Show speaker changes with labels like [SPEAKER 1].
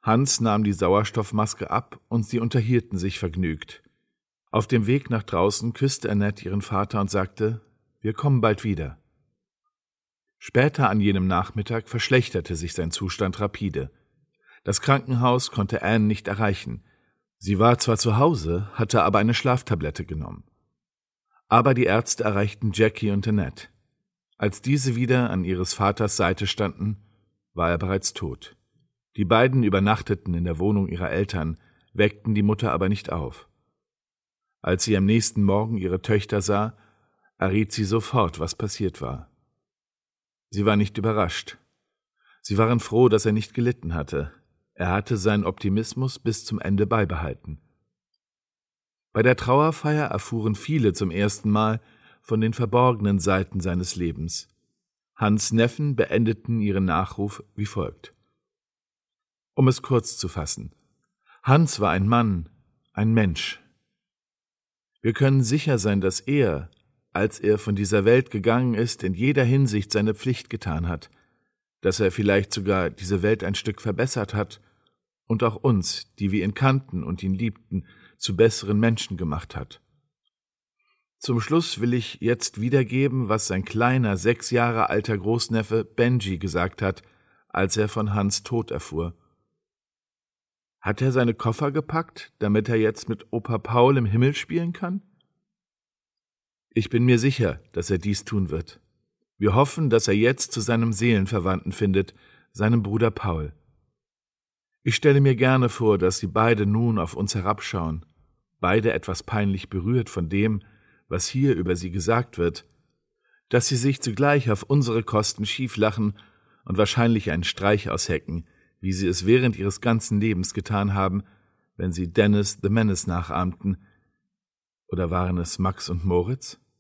[SPEAKER 1] Hans nahm die Sauerstoffmaske ab und sie unterhielten sich vergnügt. Auf dem Weg nach draußen küsste Annette ihren Vater und sagte: »Wir kommen bald wieder.« Später an jenem Nachmittag verschlechterte sich sein Zustand rapide. Das Krankenhaus konnte Anne nicht erreichen. Sie war zwar zu Hause, hatte aber eine Schlaftablette genommen. Aber die Ärzte erreichten Jackie und Annette. Als diese wieder an ihres Vaters Seite standen, war er bereits tot. Die beiden übernachteten in der Wohnung ihrer Eltern, weckten die Mutter aber nicht auf. Als sie am nächsten Morgen ihre Töchter sah, erriet sie sofort, was passiert war. Sie war nicht überrascht. Sie waren froh, dass er nicht gelitten hatte. Er hatte seinen Optimismus bis zum Ende beibehalten. Bei der Trauerfeier erfuhren viele zum ersten Mal von den verborgenen Seiten seines Lebens. Hans' Neffen beendeten ihren Nachruf wie folgt. Um es kurz zu fassen: Hans war ein Mann, ein Mensch. Wir können sicher sein, dass er, als er von dieser Welt gegangen ist, in jeder Hinsicht seine Pflicht getan hat, dass er vielleicht sogar diese Welt ein Stück verbessert hat und auch uns, die wir ihn kannten und ihn liebten, zu besseren Menschen gemacht hat. Zum Schluss will ich jetzt wiedergeben, was sein kleiner, 6 Jahre alter Großneffe Benji gesagt hat, als er von Hans' Tod erfuhr. Hat er seine Koffer gepackt, damit er jetzt mit Opa Paul im Himmel spielen kann? Ich bin mir sicher, dass er dies tun wird. Wir hoffen, dass er jetzt zu seinem Seelenverwandten findet, seinem Bruder Paul. Ich stelle mir gerne vor, dass sie beide nun auf uns herabschauen, beide etwas peinlich berührt von dem, was hier über sie gesagt wird, dass sie sich zugleich auf unsere Kosten schieflachen und wahrscheinlich einen Streich aushecken, wie sie es während ihres ganzen Lebens getan haben, wenn sie Dennis the Menace nachahmten. Oder waren es Max und Moritz?